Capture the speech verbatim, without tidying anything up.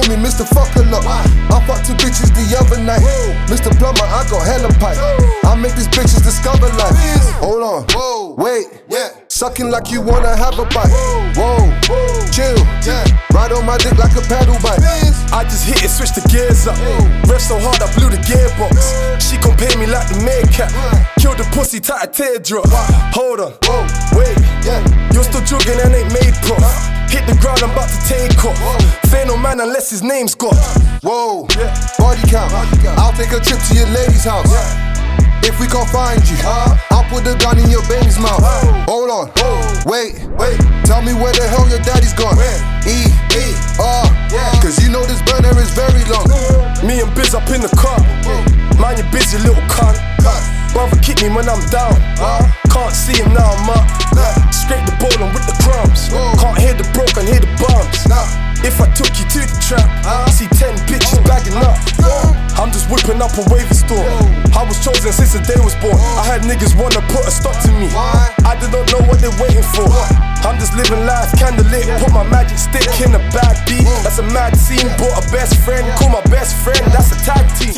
me Mister Fuck a lot. I fucked two bitches the other night. Mister Plumber, I got hella pipe. I make these bitches discover life. Hold on, wait, sucking like you wanna have a bite. Whoa, chill, ride on my dick like a paddle bike. I just hit it, switch the gears up. Rev so hard I blew the gearbox. She compare me like the Meerkat. Killed the pussy, tight a teardrop. Hold on, wait, you're still jogging and ain't made prof. Hit the ground, I'm about to take off. Fear no man unless his name's got. Whoa, body count. I'll take a trip to your lady's house. If we can't find you, I'll put the gun in your baby's mouth. Hold on, wait, wait. Tell me where the hell your daddy's gone. E, E, R, cause you know this burner is very long. Me and Biz up in the car. Mind your busy little cunt. Brother kick me when I'm down. Can't see him now, I'm up. Scrape the ball on with the crumbs. Can't hear the broken, hear the bumps. If I took you to the trap, see ten bitches bagging up. I'm just whipping up a wavy store. I was chosen since the day was born. I had niggas wanna put a stop to me. I did not know what they're waiting for. I'm just living life candlelit. Put my magic stick in a bag B. That's a mad scene. Bought a best friend, call my best friend. That's a tag team.